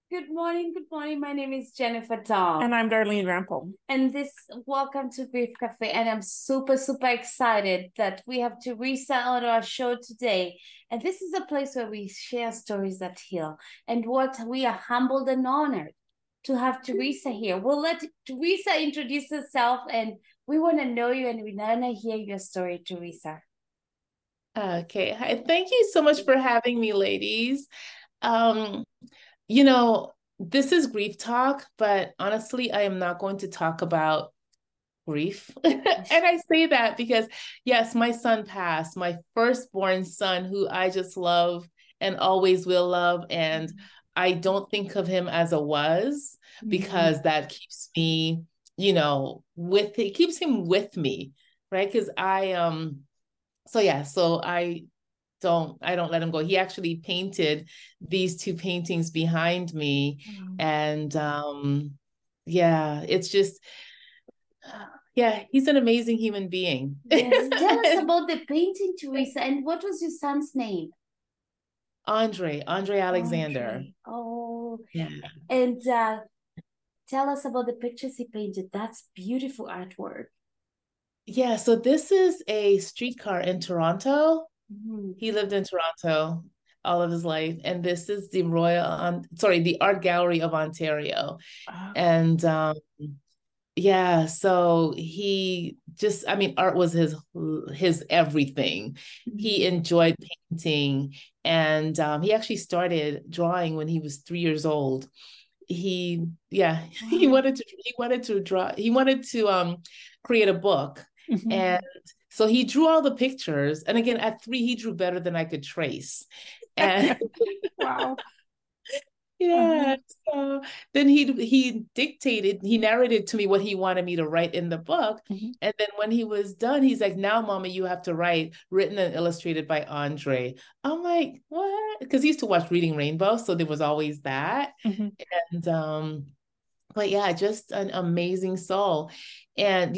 Good morning. Good morning. My name is Jennifer Dahl. And I'm Darlene Rampel. And welcome to Grief Cafe. And I'm super, super excited that we have Teresa on our show today. And this is a place where we share stories that heal. And what we are humbled and honored to have Teresa here. We'll let Teresa introduce herself, and we want to know you and we want to hear your story, Teresa. Okay. Hi. Thank you so much for having me, ladies. Um, you know, this is grief talk, but honestly, I am not going to talk about grief. And I say that because, yes, my son passed, my firstborn son, who I just love and always will love. And I don't think of him as a was, because that keeps me, it keeps him with me, right? Because so I don't let him go. He actually painted these two paintings behind me. And it's just, yeah, he's an amazing human being. Yes. Tell us about the painting, Teresa. And what was your son's name? Andre Alexander. Andre. Oh, yeah. And tell us about the pictures he painted. That's beautiful artwork. Yeah, so this is a streetcar in Toronto. He lived in Toronto all of his life, and this is the Art Gallery of Ontario. And so art was his everything. He enjoyed painting, and he actually started drawing when he was 3 years old. He wanted to draw. He wanted to create a book. And so he drew all the pictures. And again, at 3, he drew better than I could trace. And wow. Yeah. So then he narrated to me what he wanted me to write in the book. And then when he was done, he's like, "Now, Mama, you have to write written and illustrated by Andre." I'm like, "What?" Because he used to watch Reading Rainbow, so there was always that. And but yeah, just an amazing soul. And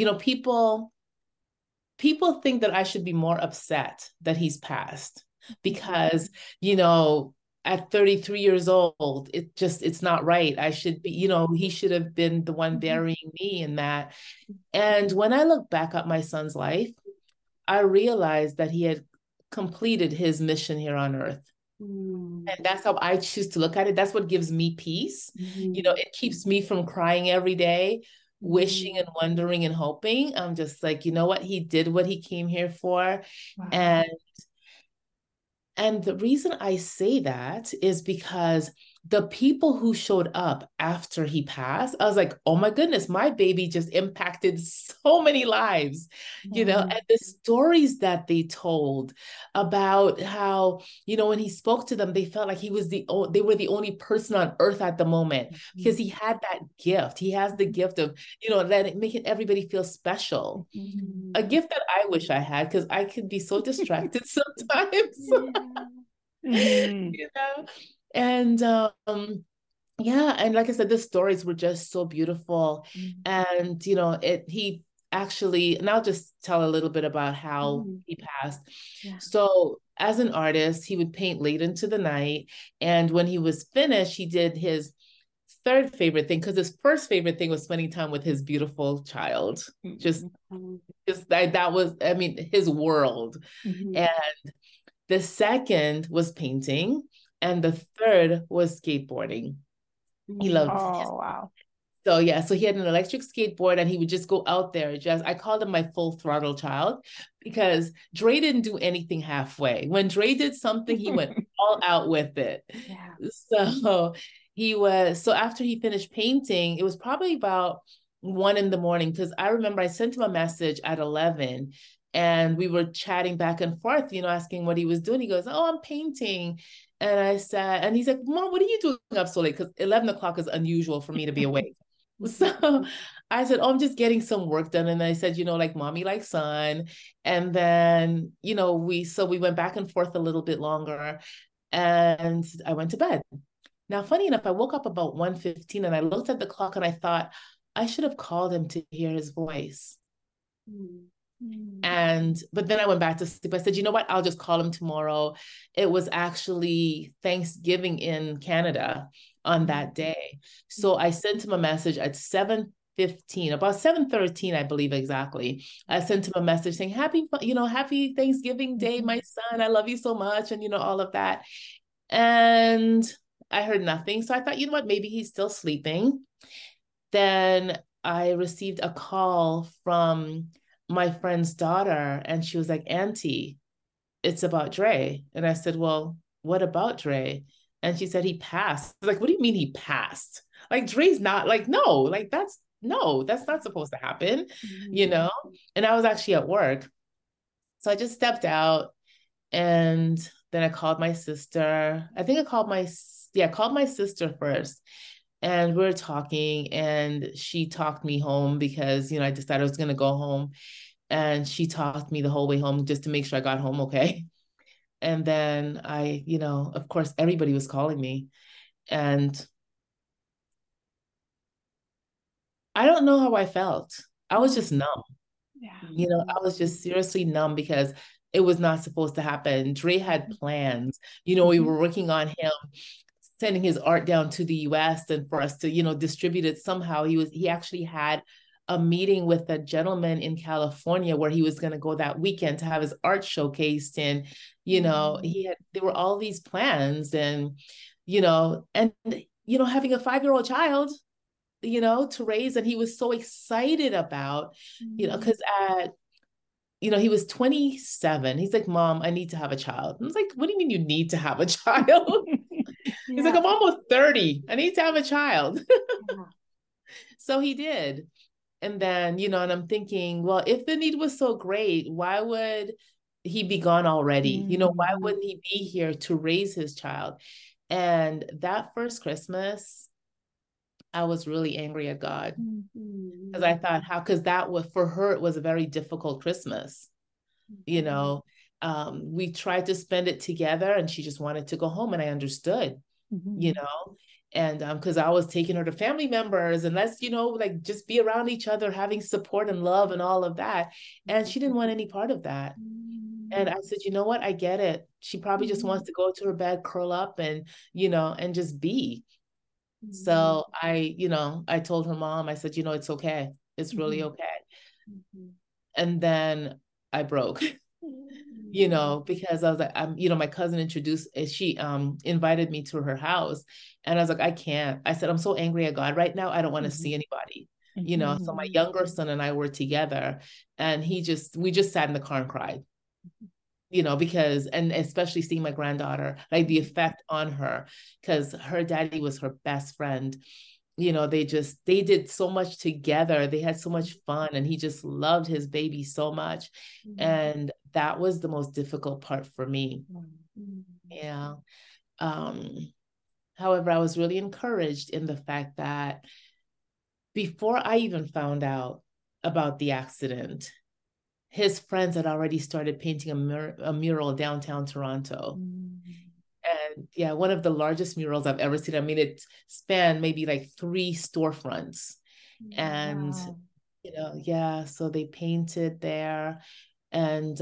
people think that I should be more upset that he's passed, because at 33 years old, it's not right. I should be, he should have been the one burying me in that. And when I look back at my son's life, I realized that he had completed his mission here on earth. And that's how I choose to look at it. That's what gives me peace. It keeps me from crying every day, wishing and wondering and hoping. I'm just like, you know what? He did what he came here for. Wow. And the reason I say that is because the people who showed up after he passed, I was like, oh my goodness, my baby just impacted so many lives, and the stories that they told about how, when he spoke to them, they felt like they were the only person on earth at the moment, because he had that gift. He has the gift of, making everybody feel special. A gift that I wish I had, because I could be so distracted sometimes. And and like I said, the stories were just so beautiful. And he actually, and I'll just tell a little bit about how he passed. So as an artist, he would paint late into the night, and when he was finished, he did his third favorite thing, because his first favorite thing was spending time with his beautiful child. Just that was, his world. And the second was painting, and the third was skateboarding. He loved it. Wow. So he had an electric skateboard, and he would just go out there. I called him my full throttle child, because Dre didn't do anything halfway. When Dre did something, he went all out with it. So after he finished painting, it was probably about 1 a.m, because I remember I sent him a message at 11, and we were chatting back and forth, asking what he was doing. He goes, "Oh, I'm painting." And I said, and he's like, "Mom, what are you doing up so late?" Because 11 o'clock is unusual for me to be awake. So I said, "Oh, I'm just getting some work done." And I said, like mommy, like son. And then, we went back and forth a little bit longer, and I went to bed. Now, funny enough, I woke up about 1:15, and I looked at the clock, and I thought I should have called him to hear his voice. But then I went back to sleep. I said, you know what? I'll just call him tomorrow. It was actually Thanksgiving in Canada on that day. So I sent him a message at 7:15, about 7:13, I believe exactly. I sent him a message saying, happy Thanksgiving Day, my son. I love you so much. And, all of that. And I heard nothing. So I thought, you know what? Maybe he's still sleeping. Then I received a call from my friend's daughter, and she was like, Auntie, it's about Dre. And I said, well, what about Dre? And she said, he passed. I was like, what do you mean he passed? Like, Dre's not, like, no, like, that's not supposed to happen, And I was actually at work. So I just stepped out, and then I called my sister. I think I called my sister first. And we were talking, and she talked me home because, I decided I was going to go home. And she talked me the whole way home just to make sure I got home okay. And then of course, everybody was calling me. And I don't know how I felt. I was just numb. Yeah. I was just seriously numb because it was not supposed to happen. Dre had plans. We were working on him sending his art down to the US and for us to, distribute it somehow. He actually had a meeting with a gentleman in California where he was going to go that weekend to have his art showcased. And, there were all these plans and, having a 5-year-old child, to raise. And he was so excited about, because he was 27. He's like, Mom, I need to have a child. I was like, what do you mean you need to have a child? He's like, I'm almost 30. I need to have a child. So he did. And then, and I'm thinking, well, if the need was so great, why would he be gone already? Why wouldn't he be here to raise his child? And that first Christmas, I was really angry at God because I thought, because that was, for her, it was a very difficult Christmas. We tried to spend it together and she just wanted to go home, and I understood, and because I was taking her to family members and let's, like just be around each other, having support and love and all of that. And she didn't want any part of that. And I said, you know what? I get it. She probably just wants to go to her bed, curl up and, and just be. So I told her mom, I said, it's okay. It's really okay. And then I broke. Because I was like, my cousin she invited me to her house, and I was like, I can't. I said, I'm so angry at God right now. I don't want to see anybody, So my younger son and I were together, and we just sat in the car and cried, because, and especially seeing my granddaughter, like the effect on her, because her daddy was her best friend. They did so much together. They had so much fun, and he just loved his baby so much. And that was the most difficult part for me. Yeah. However, I was really encouraged in the fact that before I even found out about the accident, his friends had already started painting a mural downtown Toronto. And yeah, one of the largest murals I've ever seen. I mean, it spanned maybe like 3 storefronts. And, so they painted there. And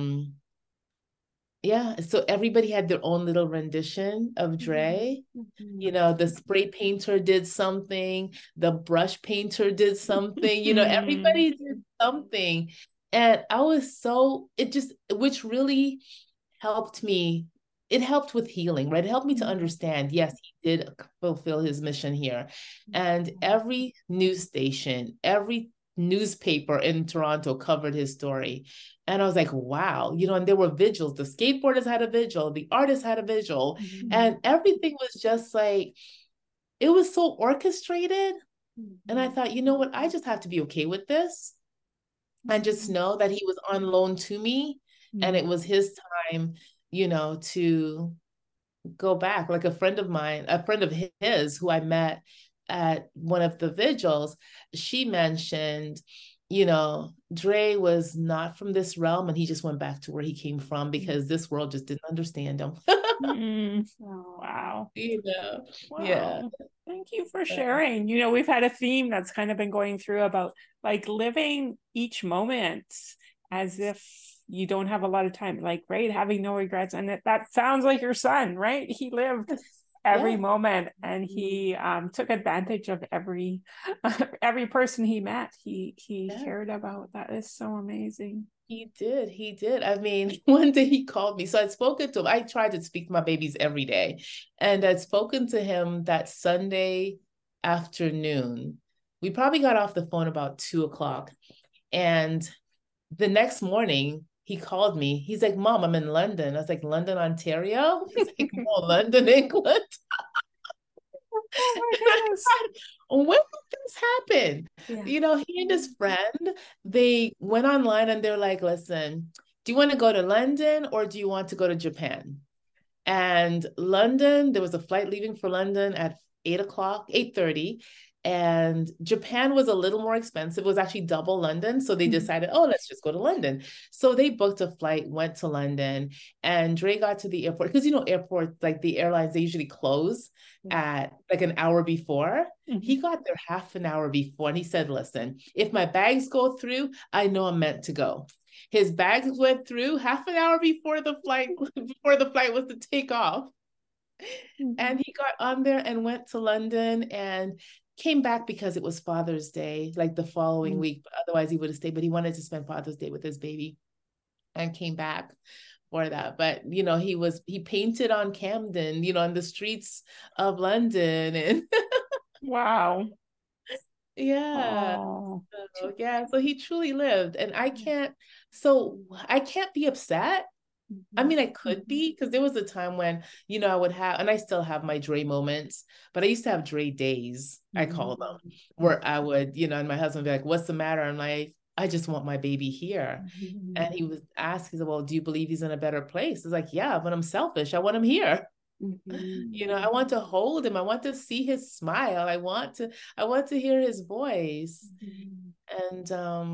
so everybody had their own little rendition of Dre. The spray painter did something, the brush painter did something, everybody did something. And I was which really helped me. It helped with healing, right? It helped me to understand, yes, he did fulfill his mission here. And every news station, every newspaper in Toronto covered his story. And I was like, wow, and there were vigils. The skateboarders had a vigil, the artists had a vigil, and everything was just like, it was so orchestrated. And I thought, you know what? I just have to be okay with this and just know that he was on loan to me, and it was his time, to go back. Like a friend of his who I met at one of the vigils, she mentioned, Dre was not from this realm, and he just went back to where he came from because this world just didn't understand him. Wow. Wow. Yeah. Thank you for sharing. We've had a theme that's kind of been going through about like living each moment as if you don't have a lot of time, like, right, having no regrets. And that sounds like your son, right? He lived every moment, and he took advantage of every every person he met. He cared about. That is so amazing. He did. I mean, one day he called me. So I'd spoken to him. I tried to speak to my babies every day. And I'd spoken to him that Sunday afternoon. We probably got off the phone about 2:00. And the next morning, he called me. He's like, Mom, I'm in London. I was like, London, Ontario? He's like, no, London, England. Oh my goodness. When did this happen? Yeah. You know, he and his friend, they went online and they're like, listen, do you want to go to London or do you want to go to Japan? And London, there was a flight leaving for London at 8:00, 8:30. And Japan was a little more expensive. It was actually double London. So they decided, oh, let's just go to London. So they booked a flight, went to London, and Dre got to the airport. Because, you know, airports, like the airlines, they usually close at like an hour before. He got there half an hour before. And he said, listen, if my bags go through, I know I'm meant to go. His bags went through half an hour before the flight was to take off. And he got on there and went to London and came back because it was Father's Day, like the following week. But otherwise, he would have stayed. But he wanted to spend Father's Day with his baby, and came back for that. But you know, he painted on Camden, you know, on the streets of London, and wow. Yeah. Oh. So he truly lived, and I can't be upset. I mean, I could be, because there was a time when, you know, I would have, and I still have my Dre moments, but I used to have Dre days, I call them, where I would, you know, and my husband would be like, what's the matter? I'm like, I just want my baby here. And he was asking, he said, well, do you believe he's in a better place? It's like, yeah, but I'm selfish. I want him here. You know, I want to hold him. I want to see his smile. I want to hear his voice. And,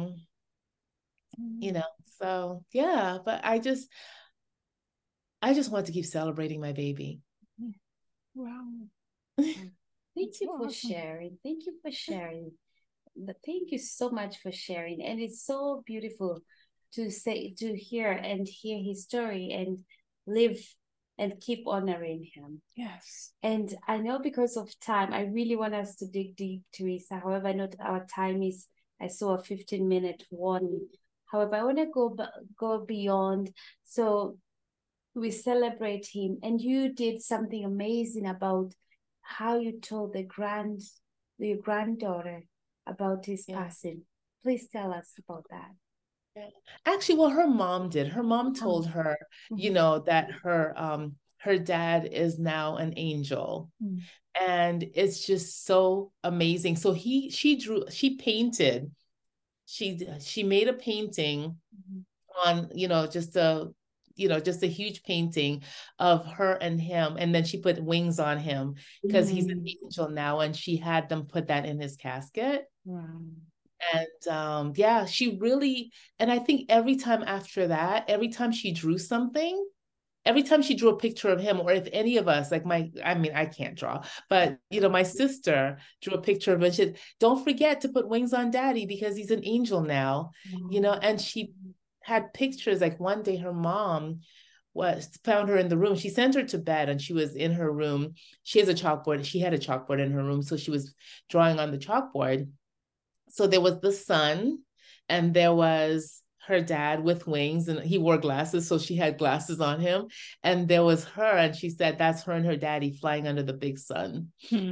you know, so yeah, but I just want to keep celebrating my baby. Wow. Thank you for sharing. Thank you for sharing. Thank you so much for sharing. And it's so beautiful to hear his story and live and keep honoring him. Yes. And I know because of time, I really want us to dig deep, Teresa. However, I know our time is, I saw a 15-minute warning. However, I want to go beyond. So we celebrate him. And you did something amazing about how you told your granddaughter about his passing. Please tell us about that. Actually, well, her mom did. Her mom told her, you know, that her dad is now an angel. And it's just so amazing. So she painted, she made a painting on, you know, just a huge painting of her and him. And then she put wings on him because he's an angel now. And she had them put that in his casket. Wow. And yeah, she really, and I think every time after that, every time she drew something, every time she drew a picture of him, or if any of us, like I can't draw, but you know, my sister drew a picture of him and she said, don't forget to put wings on daddy because he's an angel now, you know, and she had pictures. Like one day her mom found her in the room. She sent her to bed and she was in her room. She had a chalkboard in her room. So she was drawing on the chalkboard. So there was the sun and there was her dad with wings, and he wore glasses. So she had glasses on him, and there was her. And she said, that's her and her daddy flying under the big sun.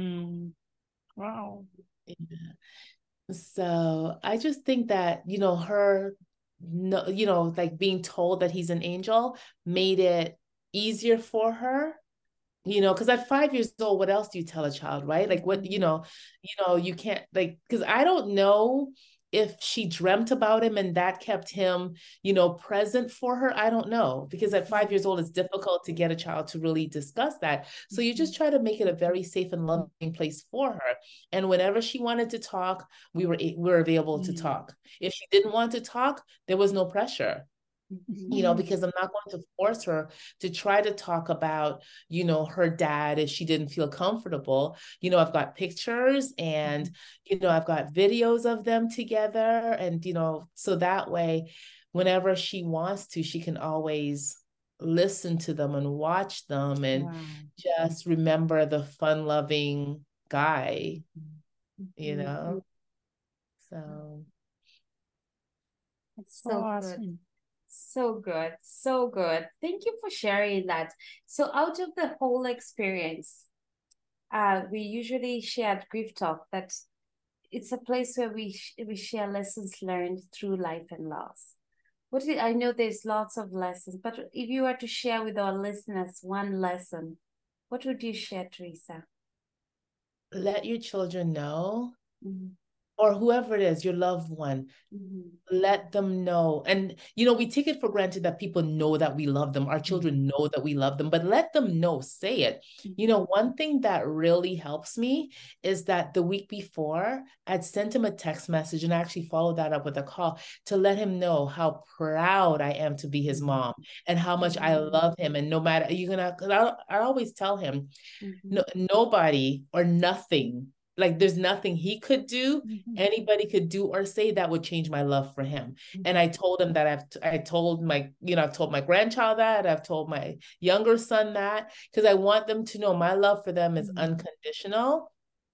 Wow. Yeah. So I just think that, you know, you know, like being told that he's an angel made it easier for her, you know, because at 5 years old, what else do you tell a child, right? Like what, you know, you can't, like, because I don't know if she dreamt about him and that kept him, you know, present for her. I don't know, because at 5 years old, it's difficult to get a child to really discuss that. So you just try to make it a very safe and loving place for her. And whenever she wanted to talk, we were able to talk. If she didn't want to talk, there was no pressure. You know, because I'm not going to force her to try to talk about, you know, her dad if she didn't feel comfortable. You know, I've got pictures and, you know, I've got videos of them together. And, you know, so that way, whenever she wants to, she can always listen to them and watch them and just remember the fun-loving guy, you know? So it's so awesome. good. So good. So good. Thank you for sharing that. So out of the whole experience, we usually share at Grief Talk that it's a place where we share lessons learned through life and loss. I know there's lots of lessons, but if you were to share with our listeners one lesson, what would you share, Teresa? Let your children know, or whoever it is, your loved one, let them know. And, we take it for granted that people know that we love them. Our children know that we love them, but let them know, say it. One thing that really helps me is that the week before, I'd sent him a text message and I actually followed that up with a call to let him know how proud I am to be his mom and how much I love him. And no matter, because I always tell him, nobody or nothing, like there's nothing he could do, anybody could do or say that would change my love for him. And I told him that I've told my grandchild that, I've told my younger son that, because I want them to know my love for them is unconditional.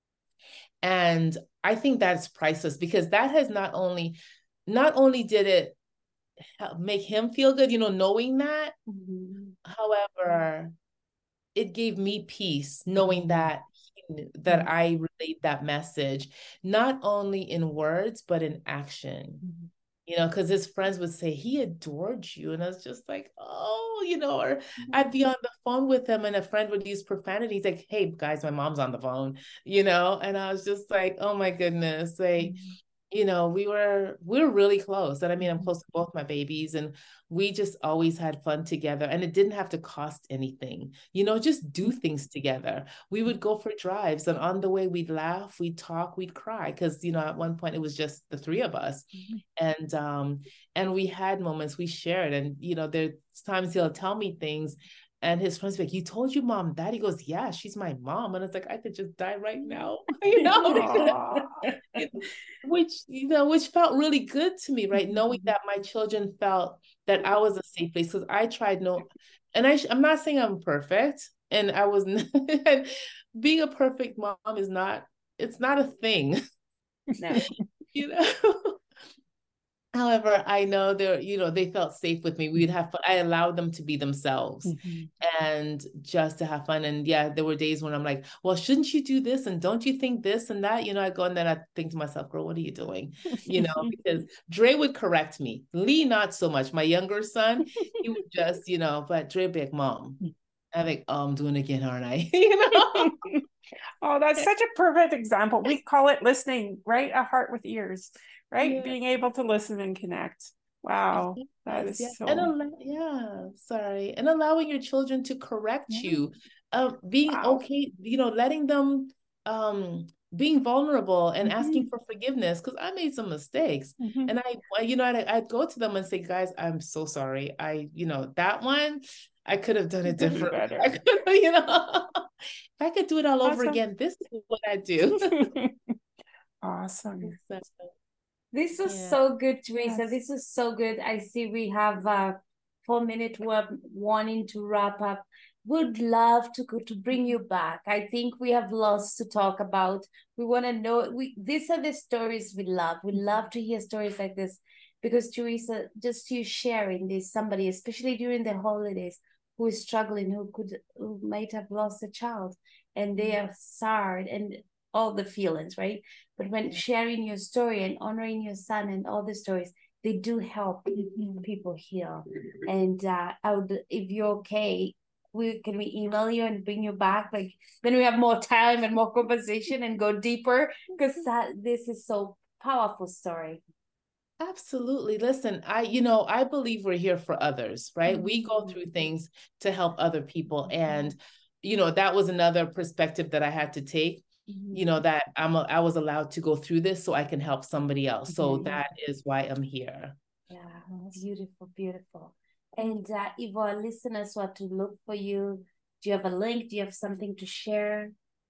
And I think that's priceless, because that has not only did it make him feel good, knowing that, however, it gave me peace knowing that I relayed that message, not only in words, but in action, because his friends would say, he adored you. And I was just like, oh, or I'd be on the phone with him and a friend would use profanity. He's like, hey guys, my mom's on the phone, and I was just like, oh my goodness, like, we were really close. And I mean, I'm close to both my babies, and we just always had fun together, and it didn't have to cost anything, just do things together. We would go for drives, and on the way we'd laugh, we'd talk, we'd cry. Because, at one point it was just the three of us. And we had moments we shared, and, there's times he'll tell me things and his friends be like, you told your mom that? He goes, yeah, she's my mom. And it's like, I could just die right now, which felt really good to me, right? Knowing that my children felt that I was a safe place, because I tried I'm not saying I'm perfect, and I was and being a perfect mom it's not a thing. No. However, I know they felt safe with me. We'd have fun. I allowed them to be themselves and just to have fun. And yeah, there were days when I'm like, well, shouldn't you do this? And don't you think this and that? I go, and then I think to myself, girl, what are you doing? Because Dre would correct me. Lee, not so much. My younger son, he would just, but Dre would be like, Mom, I'm like, oh, I'm doing it again, aren't I? Oh, that's such a perfect example. We call it listening, right? A heart with ears, right? Yeah. Being able to listen and connect. Wow. That is so. Sorry. And allowing your children to correct you, being okay, letting them, being vulnerable and asking for forgiveness, because I made some mistakes. And I'd go to them and say, guys, I'm so sorry. That one, I could have done it differently. I could, if I could do it all over again, this is what I do. Awesome. This was so good, Teresa. Yes. This is so good. I see we have a 4-minute warning to wrap up. Would love to bring you back. I think we have lots to talk about. We want to know. These are the stories we love. We love to hear stories like this, because Teresa, just you sharing this, somebody, especially during the holidays, who is struggling, who might have lost a child, and they are sad and all the feelings, right? But when sharing your story and honoring your son and all the stories, they do help people heal. And if you're okay, can we email you and bring you back? Like, then we have more time and more conversation and go deeper, because this is so powerful story. Absolutely. Listen, I believe we're here for others, right? We go through things to help other people. And, that was another perspective that I had to take, that I was allowed to go through this so I can help somebody else. So that is why I'm here. Yeah, beautiful, beautiful. And if our listeners want to look for you, do you have a link? Do you have something to share?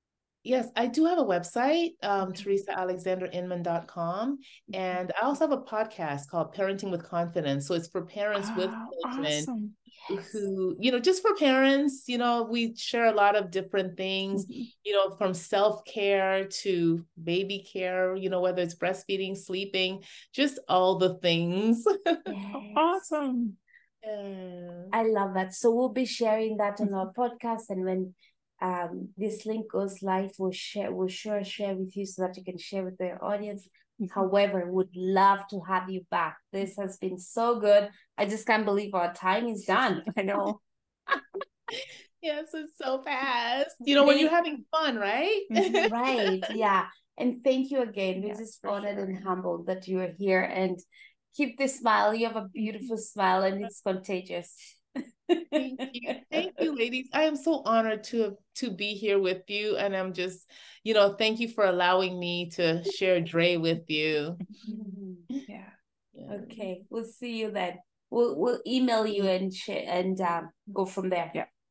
Yes, I do have a website, TeresaAlexanderInman.com. And I also have a podcast called Parenting with Confidence. So it's for parents with Oh, children awesome. who, just for parents, we share a lot of different things, from self-care to baby care, whether it's breastfeeding, sleeping, just all the things. Oh, awesome. Yeah. I love that. So we'll be sharing that on our podcast, and when this link goes live, we'll share with you so that you can share with your audience. However, would love to have you back. This has been so good. I just can't believe our time is done. I know. Yes, it's so fast. When you're having fun, right? Right. Yeah. And thank you again. We're Yes, just for honored sure. and humbled that you are here, and keep this smile. You have a beautiful smile and it's contagious. Thank you. Thank you, ladies. I am so honored to be here with you. And I'm just, thank you for allowing me to share Dre with you. Yeah. Okay. We'll see you then. We'll email you and share and go from there. Yeah.